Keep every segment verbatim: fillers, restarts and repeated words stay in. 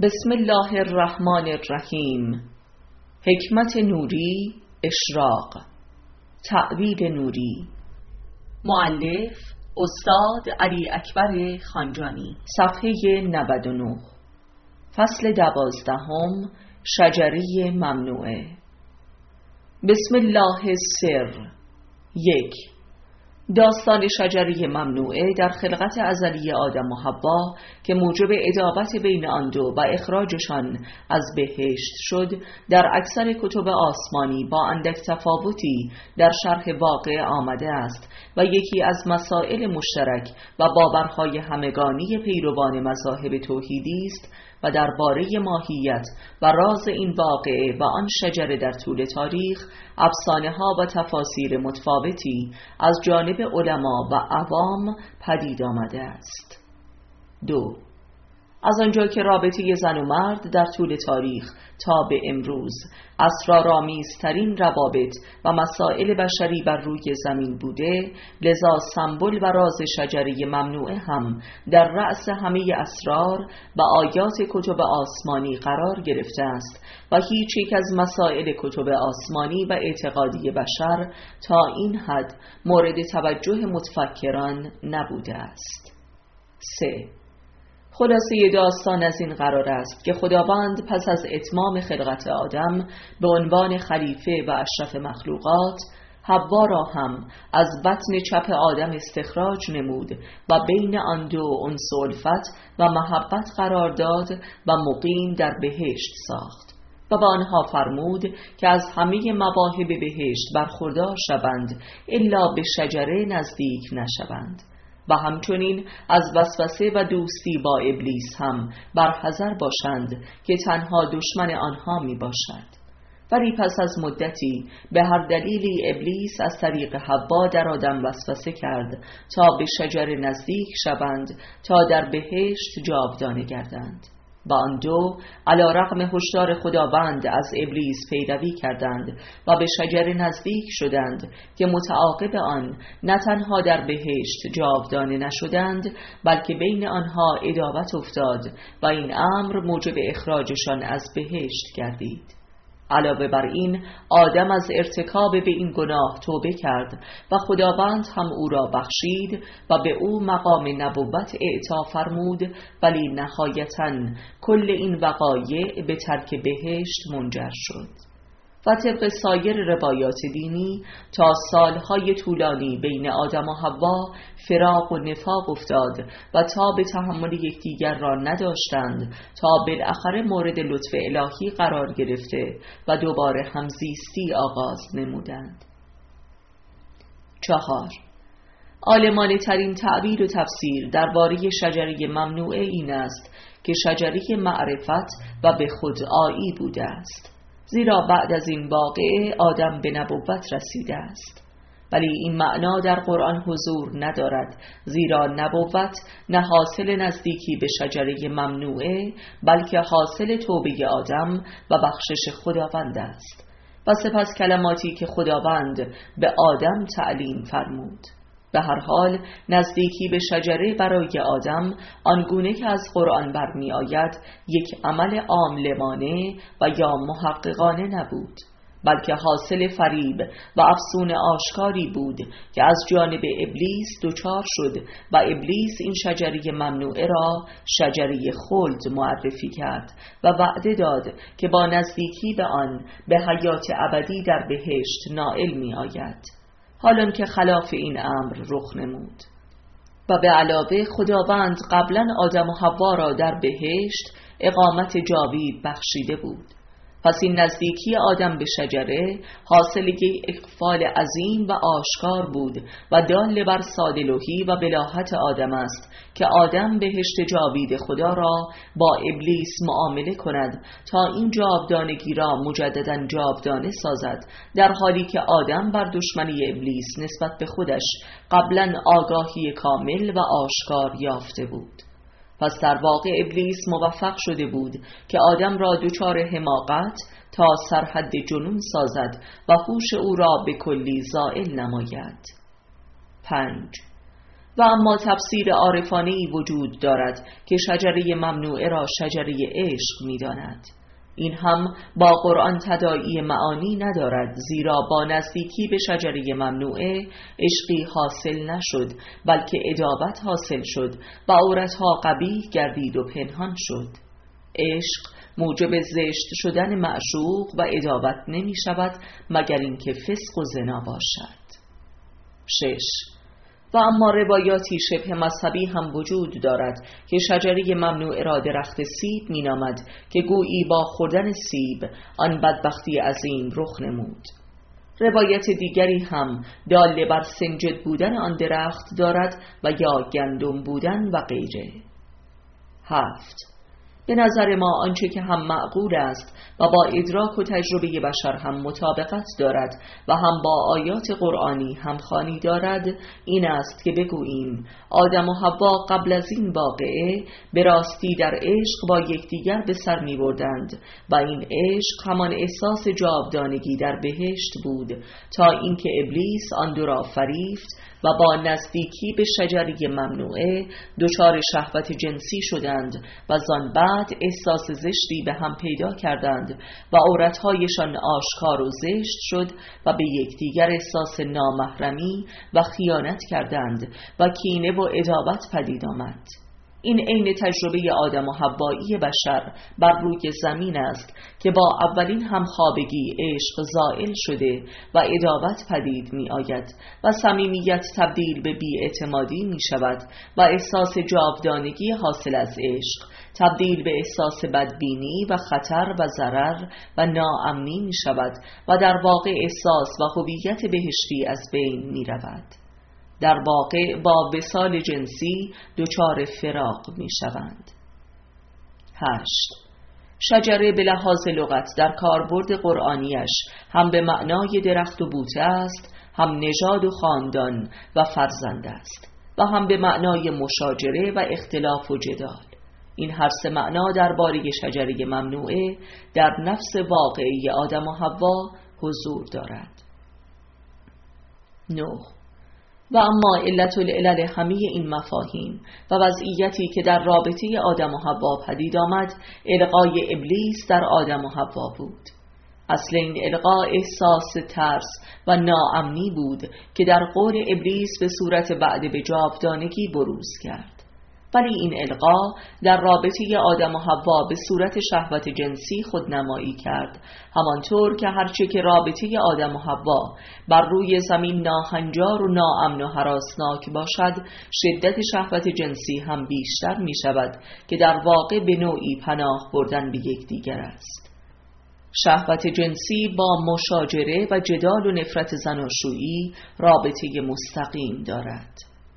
بسم الله الرحمن الرحیم. حکمت نوری، اشراق. تعبیر نوری. مؤلف استاد علی اکبر خانجانی. صفحه نود و نه. فصل دوازدهم. شجره ممنوعه. بسم الله السر. یک. داستان شجره ممنوعه در خلقت ازلی آدم و حوا که موجب عداوت بین آن دو و اخراجشان از بهشت شد، در اکثر کتب آسمانی با اندک تفاوتی در شرح واقع آمده است و یکی از مسائل مشترک و باورهای همگانی پیروان مذاهب توحیدی است و درباره ماهیت و راز این واقعه و آن شجره در طول تاریخ افسانه ها و تفاسیر متفاوتی از جانب علما و عوام پدید آمده است. دو. از آنجا که رابطه زن و مرد در طول تاریخ تا به امروز اسرارآمیزترین روابط و مسائل بشری بر روی زمین بوده، لذا سمبل و راز شجره ممنوعه هم در رأس همه اسرار و آیات کتب آسمانی قرار گرفته است و هیچ یک از مسائل کتب آسمانی و اعتقادی بشر تا این حد مورد توجه متفکران نبوده است. سه. خلاصه داستان از این قرار است که خداوند پس از اتمام خلقت آدم به عنوان خلیفه و اشرف مخلوقات، حوا را هم از بطن چپ آدم استخراج نمود و بین آن دو انس و الفت و محبت قرار داد و مقیم در بهشت ساخت و به آنها فرمود که از همه مواهب بهشت برخوردار شوند الا به شجره نزدیک نشوند و همچنین از وسوسه و دوستی با ابلیس هم برحذر باشند که تنها دشمن آنها می باشد. ولی پس از مدتی به هر دلیلی ابلیس از طریق حوا در آدم وسوسه کرد تا به شجره نزدیک شوند تا در بهشت جاودانه گردند و آن دو علی رغم هشدار خداوند از ابلیس پیروی کردند و به شجره نزدیک شدند که متعاقب آن نه تنها در بهشت جاودانه نشدند بلکه بین آنها عداوت افتاد و این امر موجب اخراجشان از بهشت گردید. علاوه بر این آدم از ارتکاب به این گناه توبه کرد و خداوند هم او را بخشید و به او مقام نبوت اعطا فرمود، ولی نهایتاً کل این وقایع به ترک بهشت منجر شد. و طبق سایر روایات دینی تا سالهای طولانی بین آدم و حوا فراق و نفاق افتاد و تا به تحمل یکدیگر را نداشتند تا بالاخره مورد لطف الهی قرار گرفته و دوباره همزیستی آغاز نمودند. چهار. عالمانه ترین تعبیر و تفسیر درباره شجره ممنوعه این است که شجره معرفت و به خودآیی بوده است، زیرا بعد از این واقعه آدم به نبوت رسیده است. ولی این معنا در قرآن حضور ندارد، زیرا نبوت نه حاصل نزدیکی به شجره ممنوعه بلکه حاصل توبه آدم و بخشش خداوند است و سپس کلماتی که خداوند به آدم تعلیم فرمود. به هر حال نزدیکی به شجره برای آدم آنگونه که از قرآن برمی آید یک عمل عاملانه و یا محققانه نبود، بلکه حاصل فریب و افسون آشکاری بود که از جانب ابلیس دچار شد و ابلیس این شجره ممنوعه را شجره خلد معرفی کرد و وعده داد که با نزدیکی به آن به حیات ابدی در بهشت نائل می آید، حالان که خلاف این امر رخ نمود. و به علاوه خداوند قبلا آدم و حوا را در بهشت اقامت جاوید بخشیده بود. پس این نزدیکی آدم به شجره حاصل یک اقفال عظیم و آشکار بود و دال بر سادلوحی و بلاهت آدم است که آدم بهشت جاوید خدا را با ابلیس معامله کند تا این جاودانگی را مجددا جاودانه سازد، در حالی که آدم بر دشمنی ابلیس نسبت به خودش قبلا آگاهی کامل و آشکار یافته بود. پس در واقع ابلیس موفق شده بود که آدم را دچار حماقت تا سرحد جنون سازد و هوش او را به کلی زائل نماید. پنج. و اما تفسیر عارفانه‌ای وجود دارد که شجره ممنوعه را شجره عشق می‌داند. این هم با قرآن تداعی معانی ندارد، زیرا با نزدیکی به شجره ممنوعه عشقی حاصل نشد، بلکه ادابت حاصل شد و عورتها قبیح گردید و پنهان شد. عشق موجب زشت شدن معشوق و ادابت نمی شود مگر اینکه فسق و زنا باشد. شش. و اما روایاتی شبه مذهبی هم وجود دارد که شجره ممنوعه را درخت سیب می نامد که گویی با خوردن سیب آن بدبختی عظیم رخ نمود. روایت دیگری هم دال بر سنجد بودن آن درخت دارد و یا گندم بودن و غیره. هفت. به نظر ما آنچه که هم معقول است و با ادراک و تجربه بشر هم مطابقت دارد و هم با آیات قرآنی هم خوانی دارد این است که بگوییم آدم و حوا قبل از این واقعه به راستی در عشق با یکدیگر به سر می بردند و این عشق همان احساس جاودانگی در بهشت بود تا اینکه ابلیس آن دو را فریفت و با نزدیکی به شجره ممنوعه دچار شهوت جنسی شدند و زان بعد احساس زشتی به هم پیدا کردند و عورتهایشان آشکار و زشت شد و به یکدیگر احساس نامحرمی و خیانت کردند و کینه و عداوت پدید آمد. این عین تجربه آدم و حوایی بشر بر روی زمین است که با اولین همخوابگی عشق زائل شده و عداوت پدید می آید و صمیمیت تبدیل به بی‌اعتمادی می شود و احساس جاودانگی حاصل از عشق تبدیل به احساس بدبینی و خطر و ضرر و ناامنی می شود و در واقع احساس و هویت بهشتی از بین می رود. در واقع با وصال جنسی دچار فراق می شوند. هشت. شجره به لحاظ لغت در کاربرد قرآنیش هم به معنای درخت و بوته است، هم نژاد و خاندان و فرزند است و هم به معنای مشاجره و اختلاف و جدال. این هر سه معنا درباره شجره ممنوعه در نفس واقعی آدم و حوا حضور دارد. نه. و اما علت العلل همه این مفاهیم و وضعیتی که در رابطه آدم و حوا پدید آمد القای ابلیس در آدم و حوا بود. اصل این القا احساس ترس و ناامنی بود که در قول ابلیس به صورت وعده به جاودانگی بروز کرد. ولی این القا در رابطه آدم و حوا به صورت شهوت جنسی خودنمایی کرد، همانطور که هرچه که رابطه آدم و حوا بر روی زمین ناهنجار و ناامن و هراسناک باشد، شدت شهوت جنسی هم بیشتر می شود که در واقع به نوعی پناه بردن به یکدیگر است. شهوت جنسی با مشاجره و جدال و نفرت زناشویی رابطه مستقیم دارد.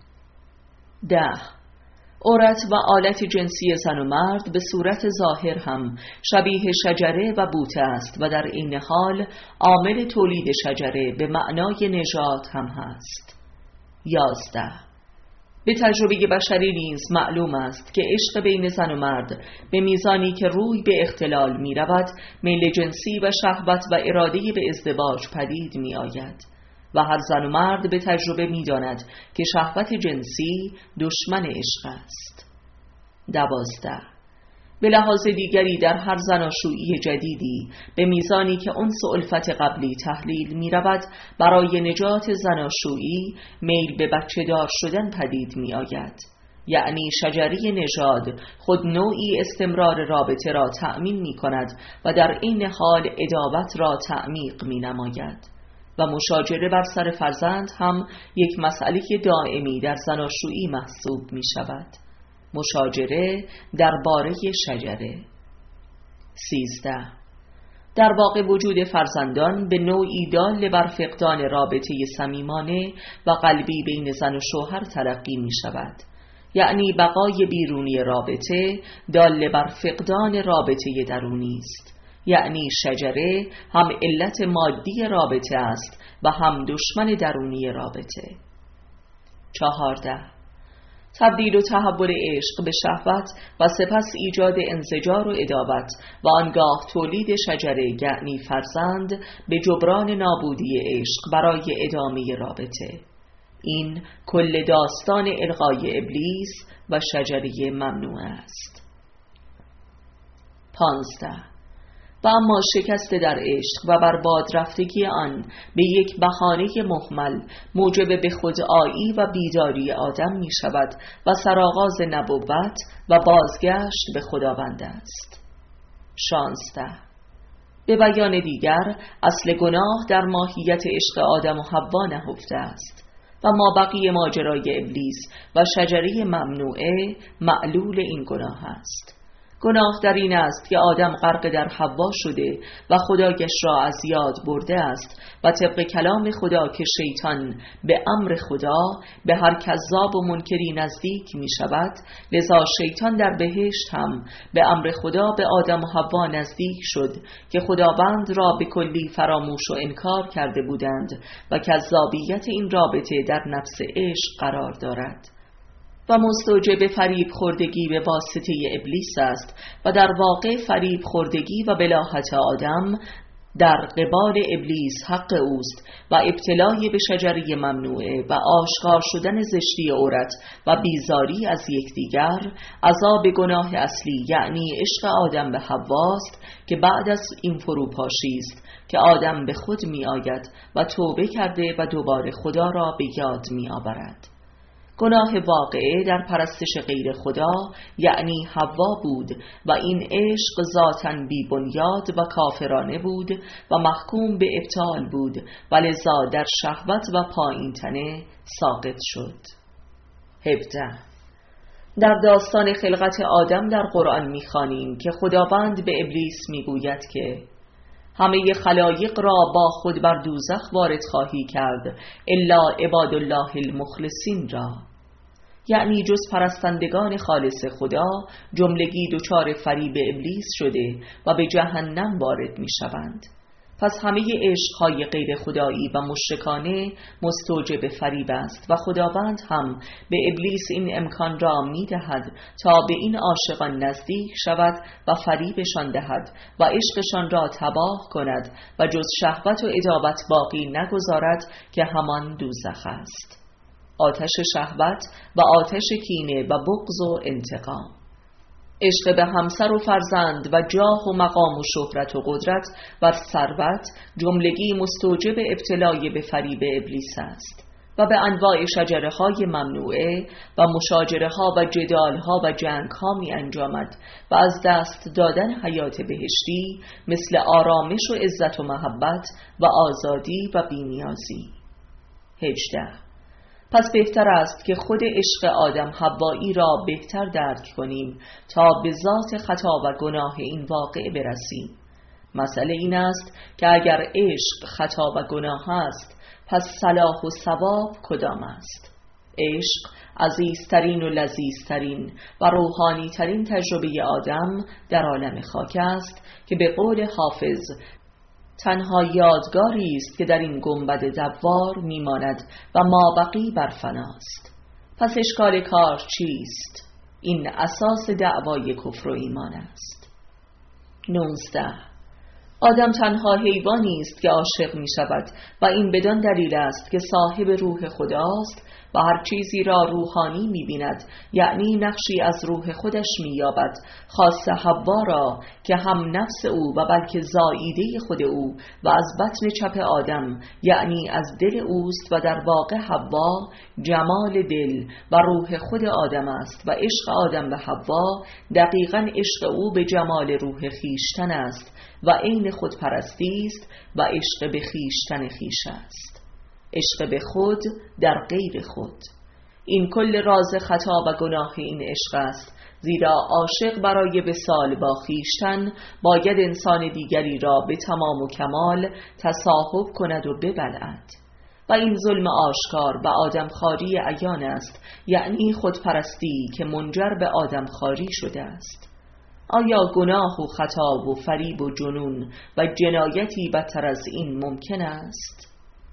ده. عورت و آلت جنسی زن و مرد به صورت ظاهر هم شبیه شجره و بوته است و در این حال عامل تولید شجره به معنای نژاد هم هست. یازده. به تجربه بشری نیز معلوم است که عشق بین زن و مرد به میزانی که روی به اختلال می رود میل جنسی و شهوت و اراده به ازدواج پدید می آید و هر زن و مرد به تجربه می داند که شهوت جنسی دشمن عشق است. دوازده. به لحاظ دیگری در هر زناشویی جدیدی به میزانی که انس و الفت قبلی تحلیل می رود برای نجات زناشویی میل به بچه دار شدن پدید می آید. یعنی شجره نژاد خود نوعی استمرار رابطه را تأمین می کند و در این حال عداوت را تعمیق می نماید. و مشاجره بر سر فرزند هم یک مسئله دائمی در زناشویی محسوب می شود. مشاجره درباره شجره. سیزده. در واقع وجود فرزندان به نوعی دال بر فقدان رابطه صمیمانه و قلبی بین زن و شوهر تلقی می شود. یعنی بقای بیرونی رابطه دال بر فقدان رابطه درونی است. یعنی شجره هم علت مادی رابطه است و هم دشمن درونی رابطه. چهارده. تبدیل و تحول عشق به شهوت و سپس ایجاد انزجار و عداوت و آنگاه تولید شجره یعنی فرزند به جبران نابودی عشق برای ادامه رابطه. این کل داستان الغای ابلیس و شجره ممنوع است. پانزده. و اما شکست در عشق و برباد رفتگی آن به یک بهانه مهمل موجب به خودآیی و بیداری آدم می شود و سرآغاز نبوت و بازگشت به خداوند است. شانزده. به بیان دیگر اصل گناه در ماهیت عشق آدم و حوا نهفته است و ما بقیه ماجرای ابلیس و شجره ممنوعه معلول این گناه است. گناه در این است که آدم غرق در حوا شده و خدایش را از یاد برده است و طبق کلام خدا که شیطان به امر خدا به هر کذاب و منکری نزدیک می شود، لذا شیطان در بهشت هم به امر خدا به آدم و حوا نزدیک شد که خداوند را به کلی فراموش و انکار کرده بودند و کذابیت این رابطه در نفس عشق قرار دارد و مستوجب فریب خوردگی به واسطه ابلیس است و در واقع فریب خوردگی و بلاهت آدم در قبال ابلیس حق اوست و ابتلای به شجره ممنوعه و آشکار شدن زشتی عورت و بیزاری از یکدیگر عذاب گناه اصلی یعنی عشق آدم به حواست که بعد از این فروپاشی است که آدم به خود می آید و توبه کرده و دوباره خدا را به یاد می آورد. گناه واقعه در پرستش غیر خدا یعنی حوا بود و این عشق ذاتاً بی بنیاد و کافرانه بود و محکوم به ابطال بود و لذا در شهوت و پایین تنه ساقط شد. هفده. در داستان خلقت آدم در قرآن می‌خوانیم که خداوند به ابلیس میگوید که همه خلایق را با خود بر دوزخ وارد خواهی کرد الا عباد الله المخلصین را، یعنی جز پرستندگان خالص خدا جملگی دچار فریب ابلیس شده و به جهنم وارد می شوند. پس همه عشقهای غیر خدایی و مشرکانه مستوجب فریب است و خداوند هم به ابلیس این امکان را می دهد تا به این عاشقان نزدیک شود و فریبشان دهد و عشقشان را تباه کند و جز شهوت و عداوت باقی نگذارد که همان دوزخ است، آتش شهوت و آتش کینه و بغض و انتقام. عشق به همسر و فرزند و جاه و مقام و شهرت و قدرت و ثروت جملگی مستوجب ابتلای به فریب ابلیس است و به انواع شجره های ممنوعه و مشاجره ها و جدال ها و جنگ ها می انجامد و از دست دادن حیات بهشتی مثل آرامش و عزت و محبت و آزادی و بی‌نیازی. هجده. پس بهتر است که خود عشق آدم حوایی را بهتر درک کنیم تا به ذات خطا و گناه این واقع برسیم. مسئله این است که اگر عشق خطا و گناه است، پس صلاح و ثواب کدام است؟ عشق عزیزترین و لذیذترین و روحانیترین تجربه آدم در عالم خاک است که به قول حافظ تنها یادگاری است که در این گنبد دوار میماند و مابقی بر فناست. پس اشکال کار چیست؟ این اساس دعوای کفر و ایمان است. نوزده. آدم تنها حیوانی است که عاشق می شود و این بدان دلیل است که صاحب روح خداست و هر چیزی را روحانی می بیند، یعنی نقشی از روح خودش می یابد، خاص حوا را که هم نفس او و بلکه زاییده خود او و از بطن چپ آدم یعنی از دل اوست و در واقع حوا جمال دل و روح خود آدم است و عشق آدم به حوا دقیقاً عشق او به جمال روح خیشتن است و عین خودپرستی است و عشق به خیشتن خیش است، عشق به خود در غیر خود. این کل راز خطا و گناه این عشق است، زیرا عاشق برای وصال با خیشتن باید انسان دیگری را به تمام و کمال تصاحب کند و ببلعد و این ظلم آشکار و آدمخواری عیان است، یعنی خودپرستی که منجر به آدمخواری شده است. آیا گناه و خطا و فریب و جنون و جنایتی بدتر از این ممکن است؟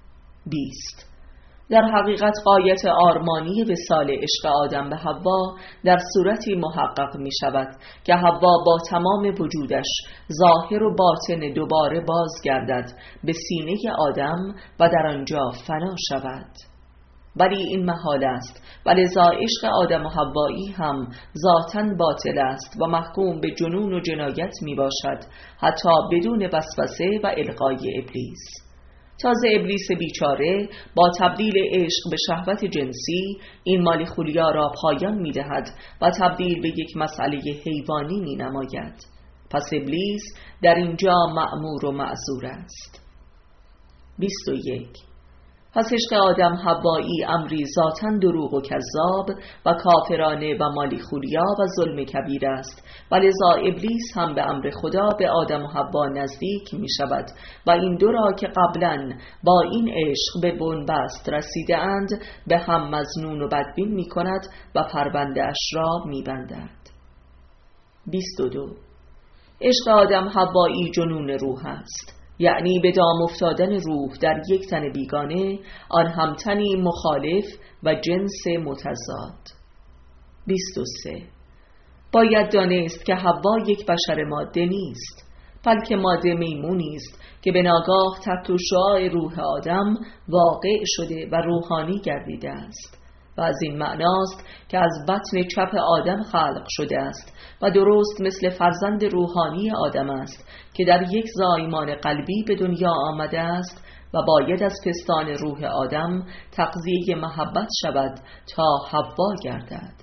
بیست. در حقیقت غایت آرمانی وصال عشق آدم به حوا در صورتی محقق می شود که حوا با تمام وجودش ظاهر و باطن دوباره بازگردد به سینه آدم و در آنجا فنا شود. ولی این محال است و لذا عشق آدم و حوایی هم ذاتاً باطل است و محکوم به جنون و جنایت می باشد، حتی بدون وسوسه و القای ابلیس. تازه ابلیس بیچاره با تبدیل عشق به شهوت جنسی این مالیخولیا را پایان می دهد و تبدیل به یک مسئله حیوانی می نماید. پس ابلیس در اینجا مأمور و معذور است. بیست و یک. پس عشق آدم حوایی امری ذاتاً دروغ و کذاب و کافرانه و مالیخولیا و ظلم کبیر است و لذا ابلیس هم به امر خدا به آدم و حوا نزدیک می شود و این دو را که قبلاً با این عشق به بنبست رسیده اند به هم مظنون و بدبین می کند و پرونده اش را می بندد. بیست و دو. عشق آدم حوایی جنون روح است، یعنی به دام افتادن روح در یک تن بیگانه، آن هم تنی مخالف و جنس متضاد. بیست و سه. باید دانست که حوا یک بشر ماده نیست، بلکه ماده میمونی است که به ناگاه تحت شعاع روح آدم واقع شده و روحانی گردیده است و از این معناست که از بطن چپ آدم خلق شده است و درست مثل فرزند روحانی آدم است که در یک زایمان قلبی به دنیا آمده است و باید از پستان روح آدم تغذیه محبت شود تا حوا گردد.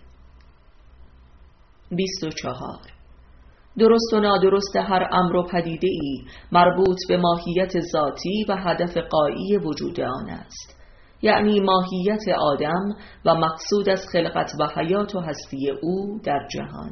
بیست و چهار. درست و نادرست هر امر و پدیده ای مربوط به ماهیت ذاتی و هدف غایی وجود آن است، یعنی ماهیت آدم و مقصود از خلقت و حیات و هستی او در جهان.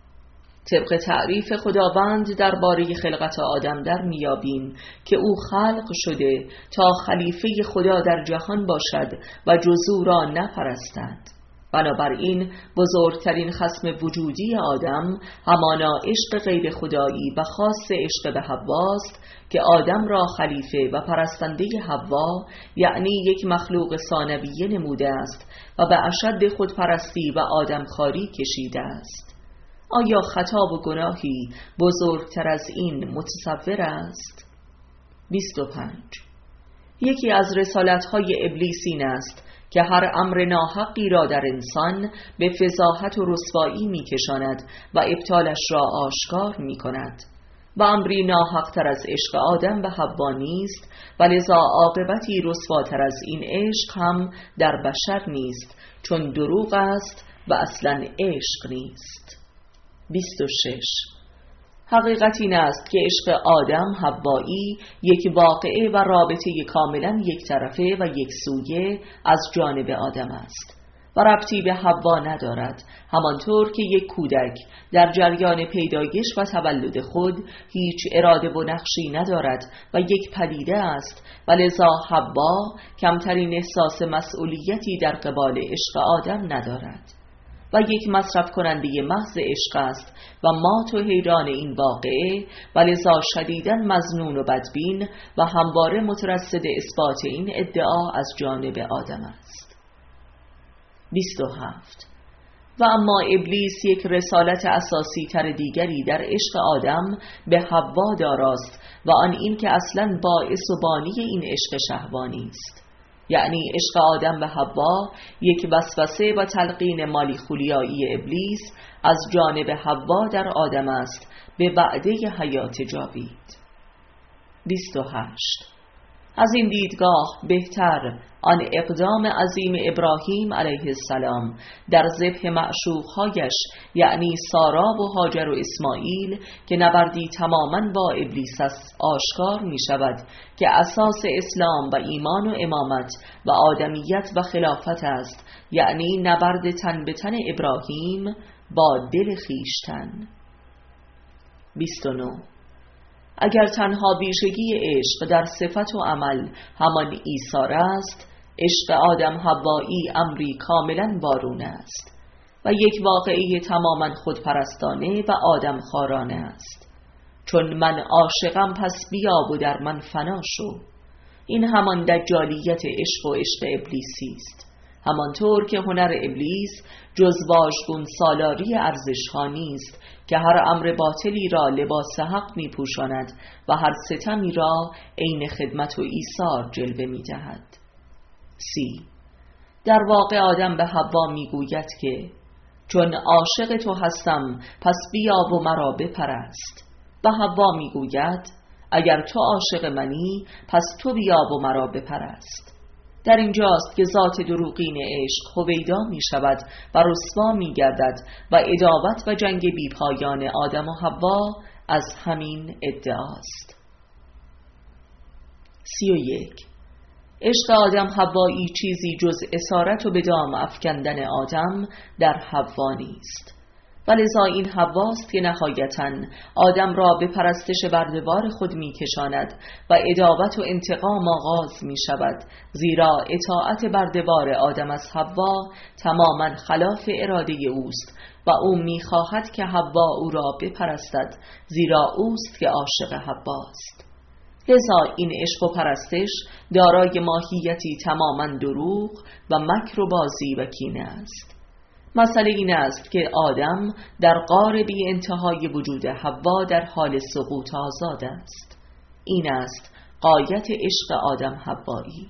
طبق تعریف خداوند درباره خلقت آدم در میابیم که او خلق شده تا خلیفه خدا در جهان باشد و جز او را نپرستد. بنابراین بزرگترین خصم وجودی آدم همانا عشق غیر خدایی و خاص عشق به حواست که آدم را خلیفه و پرستنده حوا، یعنی یک مخلوق ثانویه نموده است و به اشد خودپرستی و آدمخواری کشیده است. آیا خطا و گناهی بزرگتر از این متصور است؟ بیست و پنج. یکی از رسالت‌های ابلیس این است که هر امر ناحقی را در انسان به فضاحت و رسوایی می‌کشاند و ابطالش را آشکار می‌کند و امری ناحق‌تر از عشق آدم به حوا نیست و لذا عاقبتی رسواتر از این عشق هم در بشر نیست، چون دروغ است و اصلاً عشق نیست. بیست و شش. حقیقت این است که عشق آدم حوایی یک واقعه و رابطه کاملا یک طرفه و یک سویه از جانب آدم است و ربطی به حوا ندارد، همانطور که یک کودک در جریان پیدایش و تولد خود هیچ اراده و نقشی ندارد و یک پدیده است و لذا حوا کمترین احساس مسئولیتی در قبال عشق آدم ندارد و یک مصرف کننده محض عشق است و مات و حیران این واقعه و لذا شدیداً مظنون و بدبین و همواره مترصد اثبات این ادعا از جانب آدم است. بیست و هفت. و اما ابلیس یک رسالت اساسی تر دیگری در عشق آدم به حوا داراست و آن این که اصلاً باعث و بانی این عشق شهوانی است، یعنی عشق آدم به حوا یک وسوسه و تلقین مالیخولیایی ابلیس از جانب حوا در آدم است به وعده حیات جاوید. بیست و هشت. از این دیدگاه بهتر آن اقدام عظیم ابراهیم علیه السلام در ذبح معشوقهایش، یعنی سارا و هاجر و اسماعیل، که نبردی تماماً با ابلیس است، آشکار می شود که اساس اسلام و ایمان و امامت و آدمیت و خلافت است، یعنی نبرد تن به تن ابراهیم با دل خیشتن. بیست و نه. اگر تنها ویژگی عشق در صفت و عمل همان ایثار است، عشق آدم حوایی امری کاملا وارونه است و یک واقعه تماما خودپرستانه و آدم خارانه است. چون من عاشقم پس بیا و در من فنا شو. این همان دجالیت عشق و عشق ابلیسی است، همانطور که هنر ابلیس جز واژگون سالاری ارزش‌ها نیست که هر امر باطلی را لباس حق می پوشاند و هر ستمی را عین خدمت و ایثار جلوه می دهد. سی. در واقع آدم به حوا میگوید که چون عاشق تو هستم پس بیا و مرا بپرست، و حوا میگوید اگر تو عاشق منی پس تو بیا و مرا بپرست. در اینجاست که ذات دروغین عشق هویدا می شود و رسوا می گردد و عداوت و جنگ بی پایان آدم و حوا از همین ادعاست. سی و یک. عشق آدم حوایی چیزی جز اسارت و به دام افکندن آدم در حوا نیست، ولذا این حواست که نهایتاً آدم را به پرستش بردبار خود می کشاند و عداوت و انتقام آغاز می شود، زیرا اطاعت بردبار آدم از حوا تماماً خلاف اراده اوست و او می خواهد که حوا او را بپرستد، زیرا اوست که عاشق حواست. لذا این عشق و پرستش دارای ماهیتی تماماً دروغ و مکر و بازی و کینه است. مسئله این است که آدم در غار بی انتهای وجود حوا در حال سقوط آزاد است. این است غایت عشق آدم حوایی.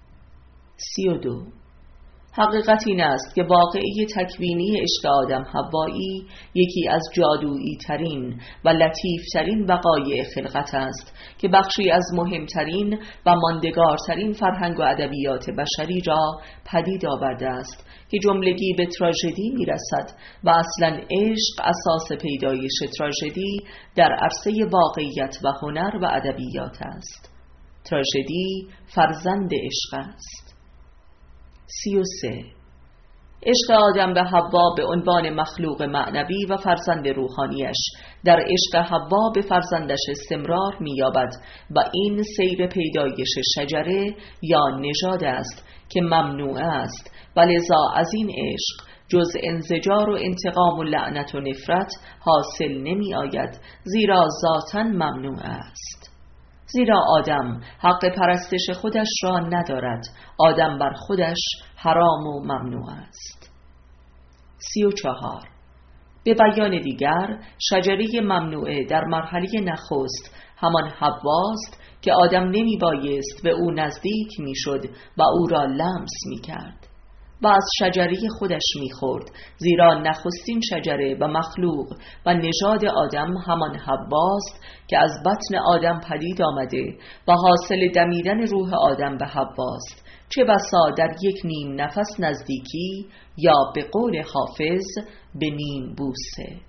سی و دو. حقیقت این است که واقعی تکوینی عشق آدم حوایی یکی از جادویی ترین و لطیف ترین وقایع خلقت است که بخشی از مهمترین و ماندگارترین فرهنگ و ادبیات بشری را پدید آورده است که جملگی به تراژدی میرسد و اصلا عشق اساس پیدایش تراژدی در عرصه واقعیت و هنر و ادبیات است. تراژدی فرزند عشق است. سی و سه. عشق آدم به حوا به عنوان مخلوق معنوی و فرزند روحانیش در عشق حوا به فرزندش استمرار می‌یابد و این سیر پیدایش شجره یا نژاد است که ممنوع است و لذا از این عشق جز انزجار و انتقام و لعنت و نفرت حاصل نمی آید، زیرا ذاتاً ممنوع است. زیرا آدم حق پرستش خودش را ندارد، آدم بر خودش حرام و ممنوع است. سی و چهار. به بیان دیگر، شجره ممنوعه در مرحله نخست همان حواست که آدم نمی بایست به او نزدیک می شد و او را لمس می کرد و از شجره خودش می خورد، زیرا نخستین شجره و مخلوق و نژاد آدم همان حواست که از بطن آدم پدید آمده و حاصل دمیدن روح آدم به حواست، چه بسا در یک نیم نفس نزدیکی یا به قول حافظ به نیم بوسه.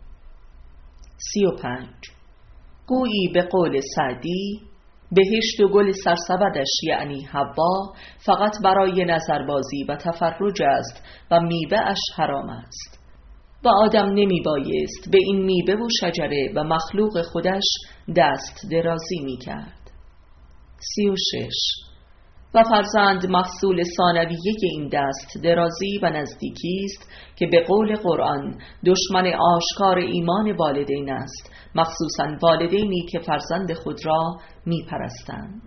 سی و پنج. گویی به قول سعدی بهشت و گل سرسبدش یعنی حوا فقط برای نظربازی و تفرج است و میوه اش حرام است و آدم نمی بایست به این میوه و شجره و مخلوق خودش دست درازی می کرد. سی و شش. و فرزند محصول ثانویه این دست درازی و نزدیکی است که به قول قرآن دشمن آشکار ایمان والدین است، مخصوصاً والدینی که فرزند خود را می پرستند.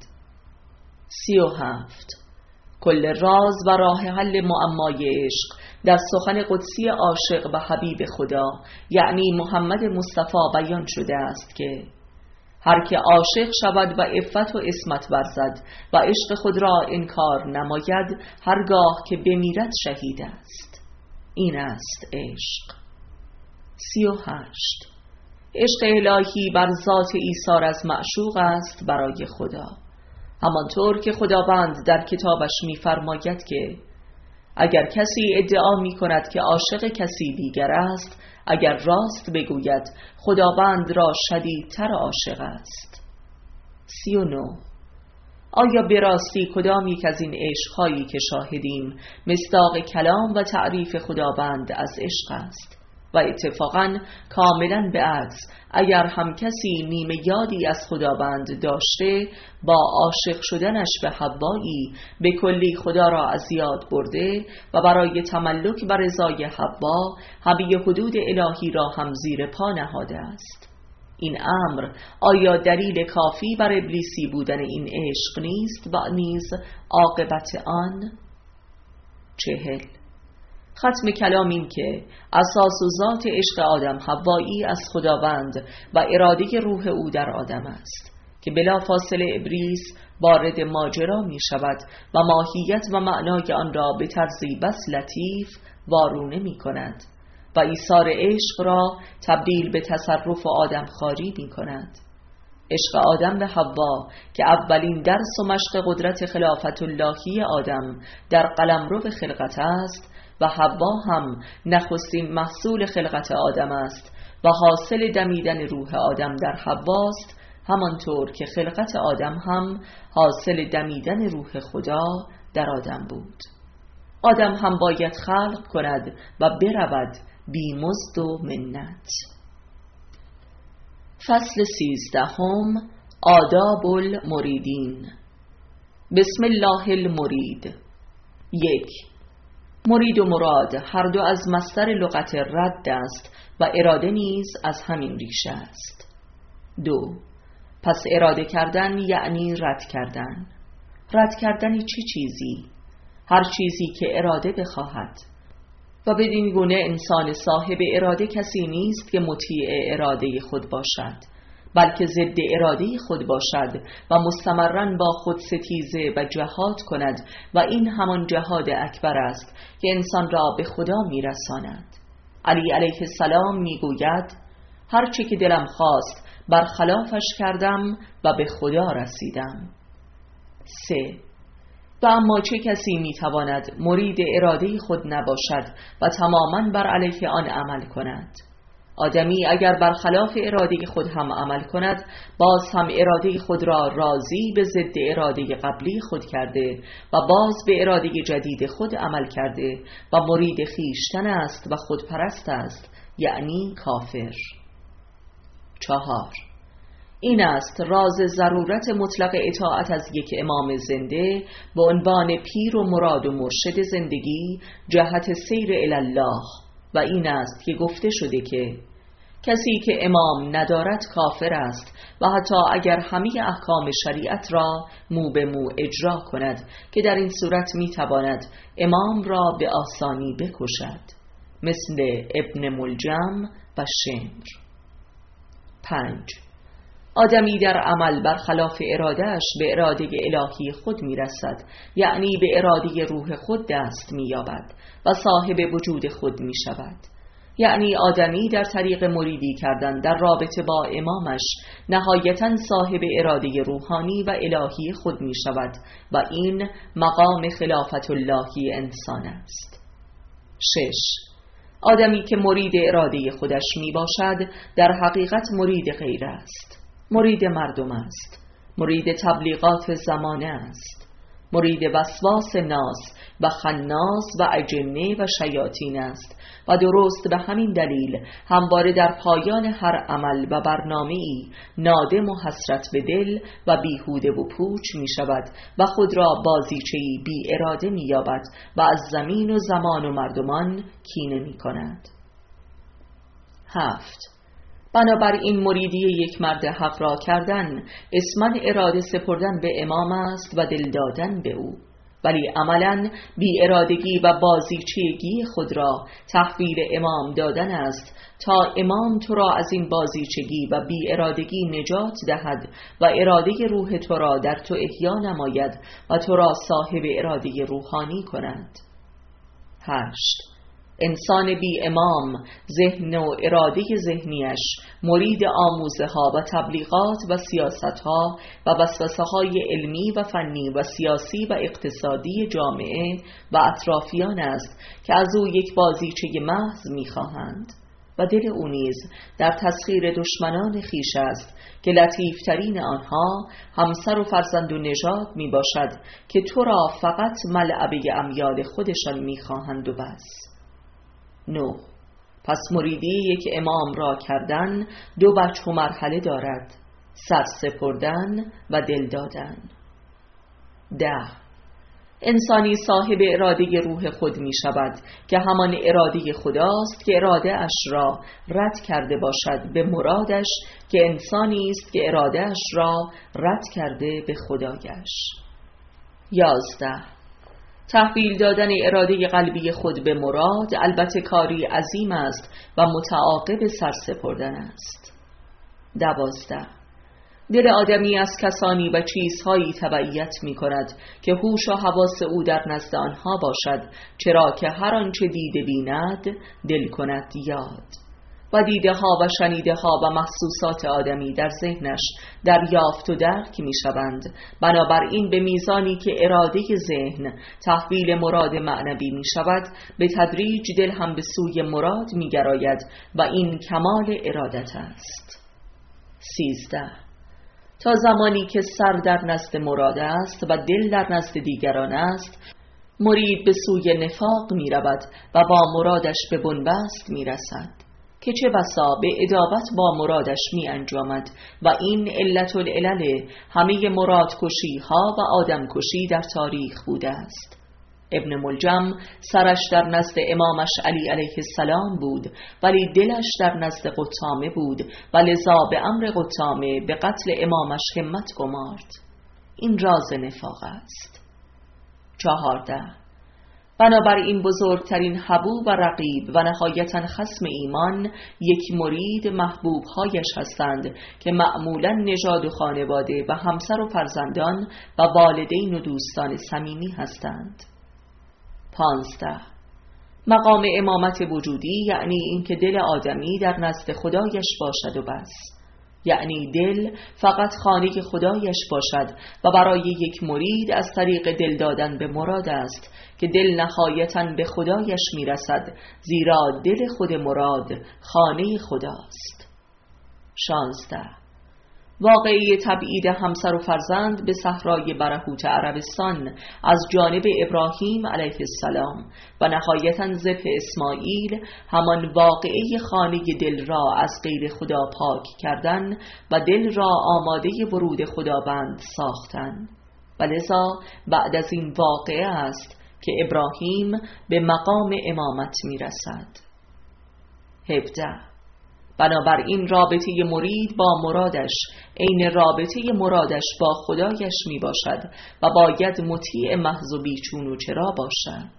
سی و هفت. کل راز و راه حل معمای عشق در سخن قدسی عاشق و حبیب خدا یعنی محمد مصطفی بیان شده است که هر که عاشق شود و عفت و عصمت ورزد و عشق خود را انکار نماید، هرگاه که بمیرد شهید است. این است عشق. سی و هشت. عشق الهی بر ذات ایثار از معشوق است برای خدا، همانطور که خداوند در کتابش می‌فرماید که اگر کسی ادعا می‌کند که عاشق کسی دیگر است، اگر راست بگوید خداوند را شدیدتر عاشق است. سی و نه. آیا به راستی کدام یک از این عشق‌هایی که شاهدیم مصداق کلام و تعریف خداوند از عشق است؟ و اتفاقاً کاملاً به عکس، اگر هم کسی نیمه یادی از خداوند داشته با عاشق شدنش به حوایی به کلی خدا را از یاد برده و برای تملک بر رضای حوا همه حدود الهی را هم زیر پا نهاده است. این امر آیا دلیل کافی بر ابلیسی بودن این عشق نیست و نیز عاقبت آن؟ چهل. ختم کلام این که اساس و ذات عشق آدم حوایی از خداوند و اراده روح او در آدم است. که بلافاصله ابلیس وارد ماجرا می شود و ماهیت و معنای آن را به طرزی بس لطیف وارونه می کند و ایثار عشق را تبدیل به تصرف آدمخواری می کند. عشق آدم به حوا که اولین درس و مشق قدرت خلافت اللهی آدم در قلمرو خلقت است و حوا هم نخستین محصول خلقت آدم است و حاصل دمیدن روح آدم در حواست، همانطور که خلقت آدم هم حاصل دمیدن روح خدا در آدم بود. آدم هم باید خلق کند و برود بی مزد و منت. فصل سیزدهم. آداب المریدین. بسم الله المرید. یک. مرید و مراد هر دو از مصدر لغت رد است و اراده نیز از همین ریشه است. دو. پس اراده کردن یعنی رد کردن. رد کردن چه چیزی؟ هر چیزی که اراده بخواهد. و بدین گونه انسان صاحب اراده کسی نیست که مطیع اراده خود باشد، بلکه ضد اراده خود باشد و مستمراً با خود ستیزه و جهاد کند و این همان جهاد اکبر است که انسان را به خدا میرساند. علی علیه السلام میگوید هر چه که دلم خواست برخلافش کردم و به خدا رسیدم. سه. و اما چه کسی میتواند مرید اراده خود نباشد و تماماً بر علیه آن عمل کند؟ آدمی اگر برخلاف اراده خود هم عمل کند، باز هم اراده خود را راضی به ضد اراده قبلی خود کرده و باز به اراده جدید خود عمل کرده و مرید خویشتن است و خودپرست است، یعنی کافر. چهار. این است راز ضرورت مطلق اطاعت از یک امام زنده به عنوان پیر و مراد و مرشد زندگی جهت سیر الله، و این است که گفته شده که کسی که امام ندارد کافر است و حتی اگر همه احکام شریعت را مو به مو اجرا کند، که در این صورت میتواند امام را به آسانی بکشد، مثل ابن ملجم و شمر. پنج. آدمی در عمل برخلاف ارادهش به اراده الهی خود میرسد، یعنی به اراده روح خود دست مییابد و صاحب وجود خود میشود. یعنی آدمی در طریق مریدی کردن در رابطه با امامش نهایتاً صاحب اراده روحانی و الهی خود میشود و این مقام خلافت اللهی انسان است. شش. آدمی که مرید اراده خودش می باشد در حقیقت مرید غیر است، مرید مردم است، مرید تبلیغات زمانه است، مرید وسواس ناس و خناس و اجنه و شیاطین است و درست به همین دلیل همواره در پایان هر عمل و برنامه‌ای نادم و حسرت به دل و بیهوده و پوچ می شود و خود را بازیچه‌ای بی اراده می یابد و از زمین و زمان و مردمان کینه می کند. هفت. بنابراین مریدی یک مرد حق را کردن اسماً اراده سپردن به امام است و دل دادن به او، ولی عملاً بی ارادگی و بازیچگی خود را تحویل امام دادن است تا امام تو را از این بازیچگی و بی ارادگی نجات دهد و اراده روح تو را در تو احیا نماید و تو را صاحب اراده روحانی کند. هشت. انسان بی امام ذهن و اراده ذهنیش مرید آموزه ها و تبلیغات و سیاست ها و وسوسه های علمی و فنی و سیاسی و اقتصادی جامعه و اطرافیان است که از او یک بازیچه محض می‌خواهند و دل او نیز در تسخیر دشمنان خیش است که لطیفترین آنها همسر و فرزند و نژاد می باشد که تو را فقط ملعبه امیال خودشان می‌خواهند و بس. نه. پس مریدی یک امام را کردن دو وجه و مرحله دارد: سر سپردن و دل دادن. ده. انسانی صاحب اراده روح خود می شود که همان اراده خداست که اراده اش را رد کرده باشد به مرادش که انسانی است که اراده اش را رد کرده به خدایش. یازده. تحویل دادن اراده قلبی خود به مراد البته کاری عظیم است و متعاقب سرسپردن است. دوازده. دل آدمی از کسانی و چیزهایی تبعیت می کند که هوش و حواس او در نزد آنها باشد، چرا که هر آنچه دیده بیند دل کند یاد. و دیده ها و شنیده ها و محسوسات آدمی در ذهنش دریافت و درک می شوند. بنابراین به میزانی که اراده ذهن تحویل مراد معنوی می شود، به تدریج دل هم به سوی مراد می گراید و این کمال ارادت است. سیزده. تا زمانی که سر در نزد مراد است و دل در نزد دیگران است، مرید به سوی نفاق می رود و با مرادش به بنبست می رسد که چه بسا به ادابت با مرادش می انجامد و این علت العلل همه مرادکشی ها و آدمکشی در تاریخ بوده است. ابن ملجم سرش در نزد امامش علی علیه السلام بود، ولی دلش در نزد قطامه بود و لذا به امر قطامه به قتل امامش همت گمارد. این راز نفاق است. چهارده. بنابراین بزرگترین حبوب و رقیب و نهایتاً خصم ایمان یک مرید محبوبهایش هستند که معمولاً نژاد و خانواده و همسر و فرزندان و والدین و دوستان صمیمی هستند. پانزده. مقام امامت وجودی یعنی اینکه دل آدمی در نزد خدایش باشد و بس، یعنی دل فقط خانه خدایش باشد و برای یک مرید از طریق دل دادن به مراد است که دل نهایتاً به خدایش میرسد، زیرا دل خود مراد خانه خداست. شانزده. واقعی تبعید همسر و فرزند به صحرای برهوت عربستان از جانب ابراهیم علیه السلام و نهایتاً ذبح اسماعیل همان واقعی خانه دل را از غیر خدا پاک کردن و دل را آماده ورود خداوند ساختن و لذا بعد از این واقعه است که ابراهیم به مقام امامت میرسد. هفده. بنابراین رابطه مرید با مرادش عین رابطه مرادش با خدایش می باشد و باید مطیع محض و بیچون و چرا باشد.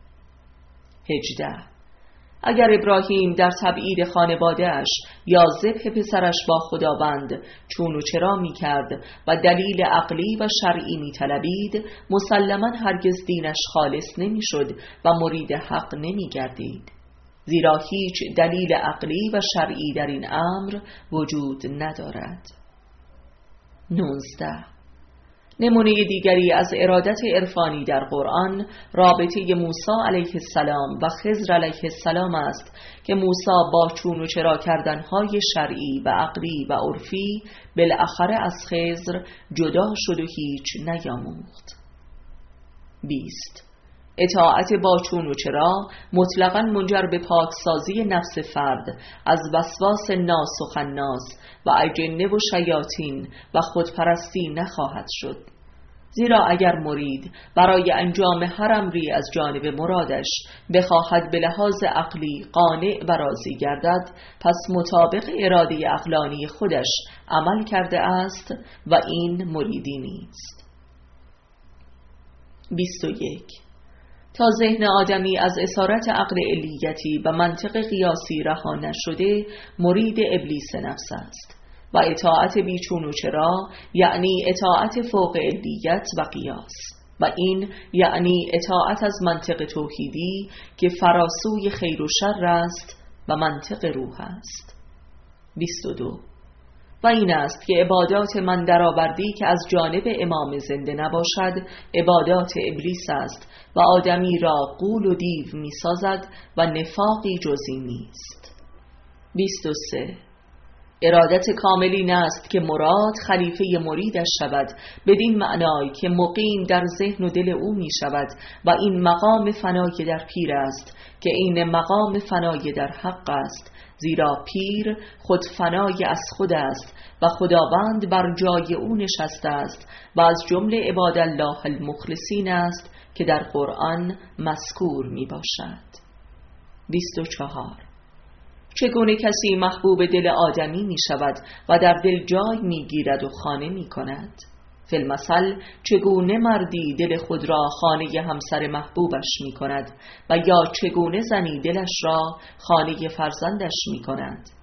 هجده. اگر ابراهیم در تبعید خانواده‌اش یا ذبح پسرش با خداوند چون و چرا می کرد و دلیل عقلی و شرعی می طلبید، مسلماً هرگز دینش خالص نمی شد و مرید حق نمی گردید، زیرا هیچ دلیل عقلی و شرعی در این امر وجود ندارد. نوزده. نمونه دیگری از ارادت عرفانی در قرآن رابطه موسی علیه السلام و خضر علیه السلام است که موسی با چون و چرا کردنهای شرعی و عقلی و عرفی بالاخره از خضر جدا شد و هیچ نیاموخت. بیست. اطاعت با چون و چرا مطلقاً منجر به پاکسازی نفس فرد از وسواس ناس و خناس و اجنه و شیاطین و خودپرستی نخواهد شد، زیرا اگر مرید برای انجام هر امری از جانب مرادش بخواهد به لحاظ عقلی قانع و راضی گردد، پس مطابق اراده عقلانی خودش عمل کرده است و این مریدی نیست. بیست و یک. تا ذهن آدمی از اسارت عقل علیتی و منطق قیاسی رها نشده، مرید ابلیس نفس است و اطاعت بیچون و چرا یعنی اطاعت فوق علیت و قیاس و این یعنی اطاعت از منطق توحیدی که فراسوی خیر و شر است و منطق روح است. بیست و دو. و این است که عبادات من درآوردی که از جانب امام زنده نباشد عبادات ابلیس است و آدمی را غول و دیو می سازد و نفاقی جزی نیست. بیست و سه. ارادت کامل این است که مراد خلیفه مریدش شود، بدین معنای که مقیم در ذهن و دل او می شود و این مقام فنای در پیر است که این مقام فنای در حق است، زیرا پیر خود فنای از خود است و خداوند بر جای او نشسته است و از جمله عباد الله المخلصین است که در قرآن مذکور می باشد. بیست و چهار. چگونه کسی محبوب دل آدمی می شود و در دل جای می گیرد و خانه می کند؟ فی المثل چگونه مردی دل خود را خانه همسر محبوبش می کند و یا چگونه زنی دلش را خانه فرزندش می کند؟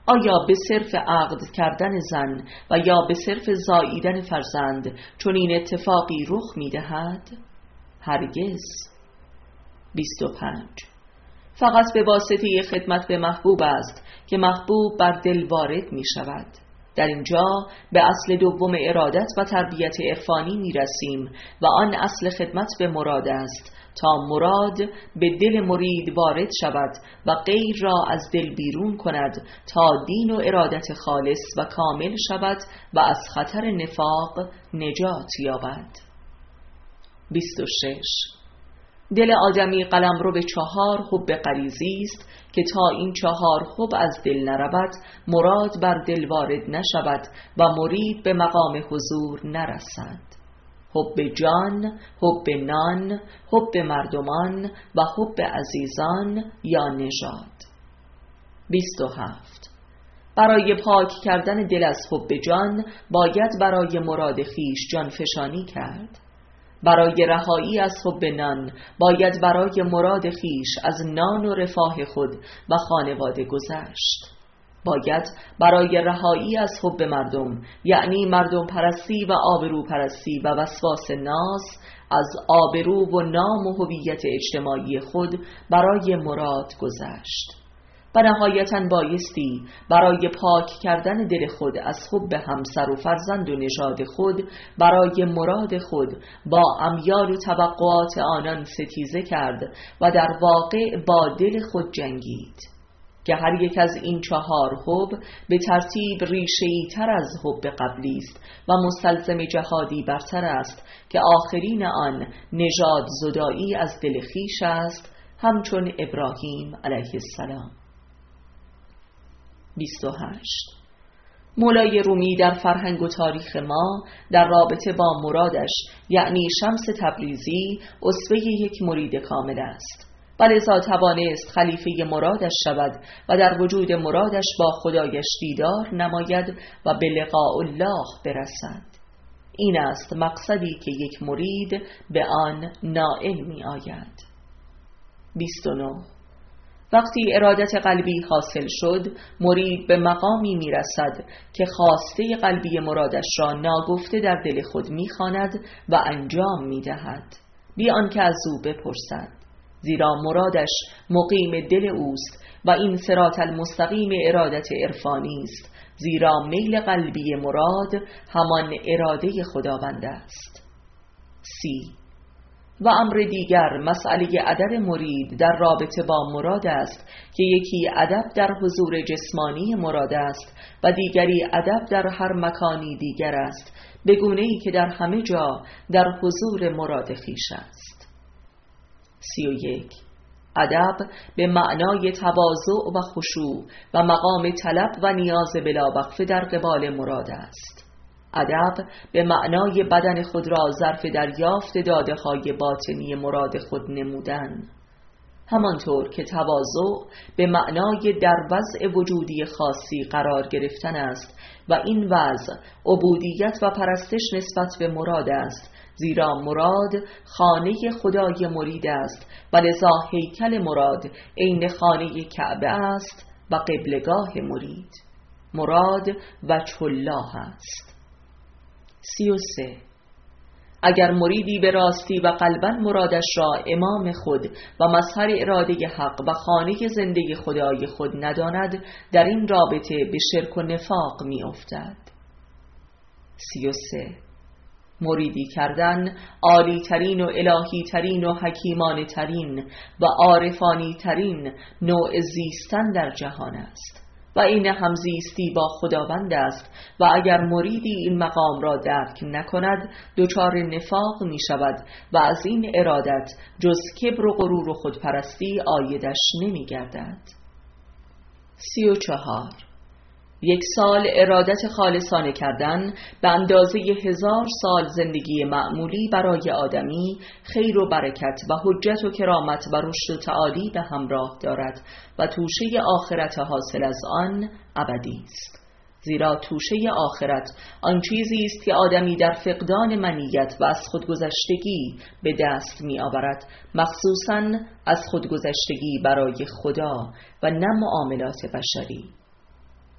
آیا به صرف عقد کردن زن و یا به صرف زاییدن فرزند چون این اتفاقی رخ می دهد؟ هرگز. بیست و پنج. فقط به واسطه خدمت به محبوب است که محبوب بر دل وارد می شود. در اینجا به اصل دوم ارادت و تربیت عرفانی می رسیم و آن اصل خدمت به مراد است تا مراد به دل مرید وارد شود و غیر را از دل بیرون کند تا دین و ارادت خالص و کامل شود و از خطر نفاق نجات یابد. بیست و شش. دل آدمی قلمرو به چهار حب غریزی است که تا این چهار حب از دل نرود مراد بر دل وارد نشود و مرید به مقام حضور نرسد. حب جان، حب نان، حب مردمان و حب عزیزان یا نژاد. بیست و هفت. برای پاک کردن دل از حب جان باید برای مراد خیش جان فشانی کرد. برای رهایی از حب نان باید برای مراد خیش از نان و رفاه خود و خانواده گذشت. باید برای رهایی از حب مردم یعنی مردم پرستی و آبرو پرستی و وسواس ناس از آبرو و نام و هویت اجتماعی خود برای مراد گذشت. و نهایتاً بایستی برای پاک کردن دل خود از حب همسر و فرزند و نژاد خود برای مراد خود با امیال و توقعات آنان ستیزه کرد و در واقع با دل خود جنگید که هر یک از این چهار حب به ترتیب ریشه‌ای تر از حب قبلی است و مستلزم جهادی برتر است که آخرین آن نژاد زدایی از دل خویش است، همچون ابراهیم علیه السلام. بیست و هشت. مولای رومی در فرهنگ و تاریخ ما در رابطه با مرادش یعنی شمس تبریزی اسوه یک مرید کامل است و لذا توانست خلیفه مرادش شود و در وجود مرادش با خدایش دیدار نماید و به لقاء الله برسد. این است مقصدی که یک مرید به آن نائل می آید. بیست و نه. وقتی ارادت قلبی حاصل شد مرید به مقامی می رسد که خواسته قلبی مرادش را ناگفته در دل خود می خواند و انجام می دهد بی آنکه از او بپرسد، زیرا مرادش مقیم دل اوست و این صراط المستقیم ارادت عرفانی است، زیرا میل قلبی مراد همان اراده خداوند است. سی. و امر دیگر مسئله ادب مرید در رابطه با مراد است که یکی ادب در حضور جسمانی مراد است و دیگری ادب در هر مکانی دیگر است، به گونه‌ای که در همه جا در حضور مراد خویش است. سی و یک. ادب به معنای تواضع و خشوع و مقام طلب و نیاز بلا وقفه در قبال مراد است. ادب به معنای بدن خود را ظرف دریافت داده‌های باطنی مراد خود نمودن، همانطور که تواضع به معنای در وضع وجودی خاصی قرار گرفتن است و این وضع عبودیت و پرستش نسبت به مراد است، زیرا مراد خانه خدای مرید است و لذا هیکل مراد عین خانه کعبه است و قبلگاه مرید. مراد وجه الله است. سی و سه. اگر مریدی به راستی و قلباً مرادش را امام خود و مظهر اراده حق و خانه زنده خدای خود نداند، در این رابطه به شرک و نفاق می افتد. سی و سه. مریدی کردن عالی ترین و الهی ترین و حکیمانه ترین و عارفانی ترین نوع زیستن در جهان است و این همزیستی با خداوند است و اگر مریدی این مقام را درک نکند دچار نفاق می شود و از این ارادت جز کبر و غرور و خودپرستی عایدش نمی گردد. سی و چهار. یک سال ارادت خالصانه کردن به اندازه هزار سال زندگی معمولی برای آدمی خیر و برکت و حجت و کرامت و رشد و تعالی به همراه دارد و توشه آخرت حاصل از آن ابدی است، زیرا توشه آخرت آن چیزی است که آدمی در فقدان منیت و از خودگذشتگی به دست می آورد، مخصوصاً از خودگذشتگی برای خدا و نه معاملات بشری.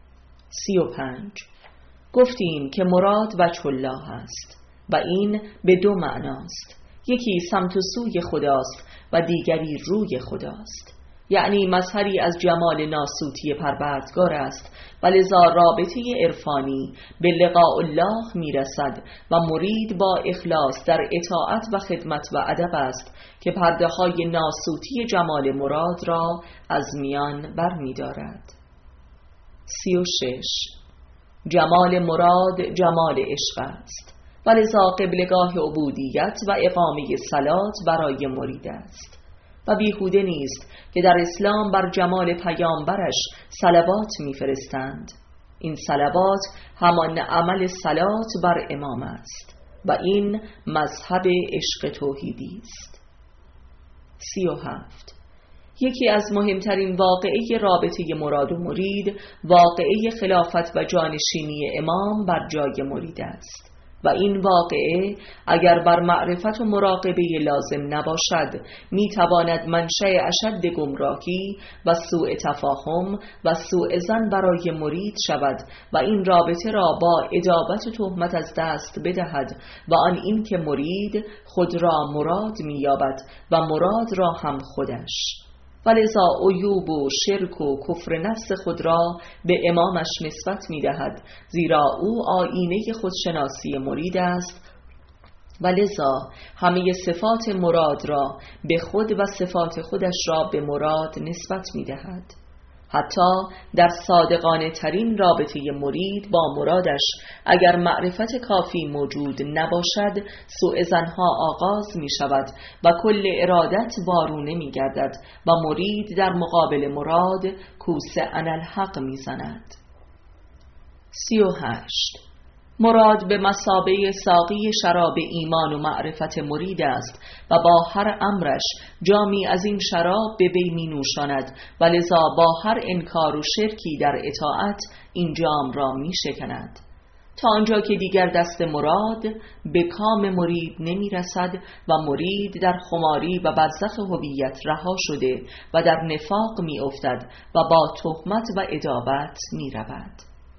سی و پنج. گفتیم که مراد وجه الله است و این به دو معناست. یکی سمت و سوی خداست و دیگری روی خداست، یعنی مظهری از جمال ناسوتی پروردگار است و لذا رابطه عرفانی به لقاء الله میرسد و مرید با اخلاص در اطاعت و خدمت و ادب است که پرده های ناسوتی جمال مراد را از میان بر می دارد. سی و شش. جمال مراد جمال عشق است و لذا قبلگاه عبودیت و اقامه صلات برای مرید است و بیهوده نیست که در اسلام بر جمال پیامبرش صلوات می‌فرستند. این صلوات همان عمل صلات بر امام است و این مذهب عشق توحیدی است. سی و هفت. یکی از مهمترین واقعه رابطه مراد و مرید واقعه خلافت و جانشینی امام بر جای مرید است و این واقعه اگر بر معرفت و مراقبه لازم نباشد میتواند منشأ اشد گمراهی و سوء تفاهم و سوء ظن برای مرید شود و این رابطه را با ادابت و تهمت از دست بدهد و آن این که مرید خود را مراد مییابد و مراد را هم خودش، ولذا عیوب و شرک و کفر نفس خود را به امامش نسبت می دهد، زیرا او آیینه خودشناسی مرید است و لذا همه صفات مراد را به خود و صفات خودش را به مراد نسبت می دهد. حتی در صادقانه ترین رابطه مرید با مرادش اگر معرفت کافی موجود نباشد سوء ظنها آغاز می شود و کل ارادت وارونه می گردد و مرید در مقابل مراد کوس انالحق می زند. سی و هشت. مراد به مثابه ساقی شراب ایمان و معرفت مرید است و با هر امرش جامی از این شراب به وی می نوشاند و لذا با هر انکار و شرکی در اطاعت این جام را می شکند تا آنجا که دیگر دست مراد به کام مرید نمی رسد و مرید در خماری و برزخ هویت رها شده و در نفاق می افتد و با تهمت و ادابت می رود.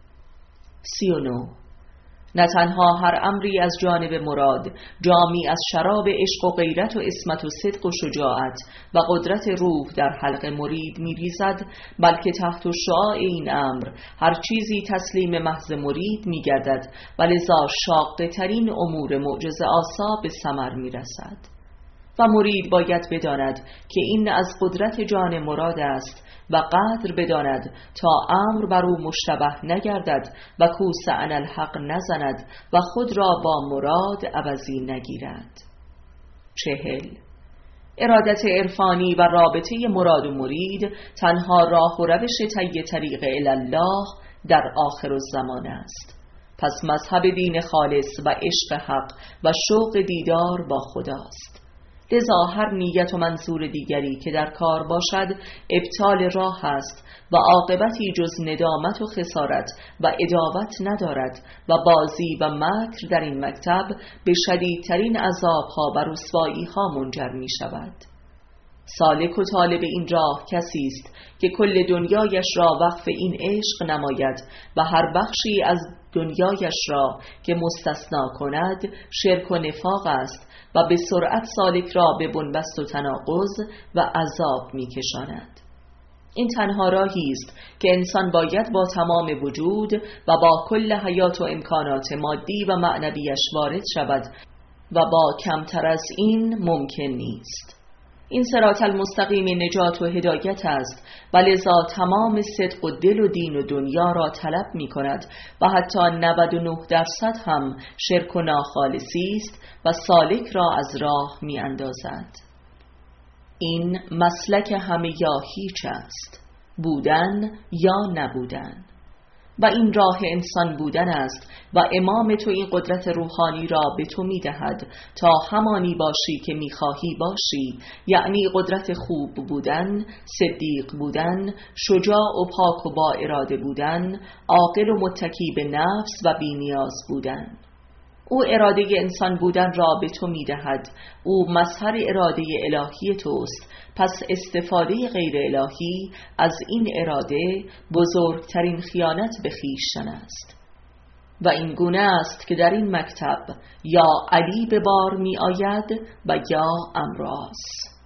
سی و نه. نه تنها هر امری از جانب مراد جامی از شراب عشق و غیرت و عصمت و صدق و شجاعت و قدرت روح در حلق مرید می‌ریزد، بلکه تحت شعاع این امر هر چیزی تسلیم محض مرید می‌گردد و لذا شاقه ترین امور معجزه آسا به ثمر می‌رسد و مرید باید بداند که این از قدرت جان مراد است و قدر بداند تا امر بر او مشتبه نگردد و کوس انالحق نزند و خود را با مراد عوضی نگیرد. چهل. ارادت عرفانی و رابطه مراد و مرید تنها راه و روش طی طریق الله در آخر الزمان است. پس مذهب دین خالص و عشق حق و شوق دیدار با خداست. لذا هر نیت و منظور دیگری که در کار باشد ابطال راه است و عاقبتی جز ندامت و خسارت و عداوت ندارد و بازی و مکر در این مکتب به شدیدترین عذابها و رسواییها منجر می شود. سالک و طالب این راه کسی است که کل دنیایش را وقف این عشق نماید و هر بخشی از دنیایش را که مستثنا کند شرک و نفاق است و به سرعت سالک را به بنبست و تناقض و عذاب می کشاند. این تنها راهی است که انسان باید با تمام وجود و با کل حیات و امکانات مادی و معنویش وارد شود و با کمتر از این ممکن نیست. این صراط المستقیم نجات و هدایت است و لذا تمام صدق و دل و دین و دنیا را طلب می کند و حتی نود و نه درصد هم شرک و ناخالصی است و سالک را از راه می اندازد. این مسلک همه یا هیچ است، بودن یا نبودن، و این راه انسان بودن است و امام تو این قدرت روحانی را به تو می دهد تا همانی باشی که می خواهی باشی، یعنی قدرت خوب بودن، صدیق بودن، شجاع و پاک و با اراده بودن، عاقل و متکی به نفس و بی نیاز بودن. او اراده انسان بودن را به تو می دهد. او مظهر اراده الهی توست. پس استفاده غیر الهی از این اراده بزرگترین خیانت به خویشتن است. و این گونه است که در این مکتب یا علی به بار می آید و یا امراض.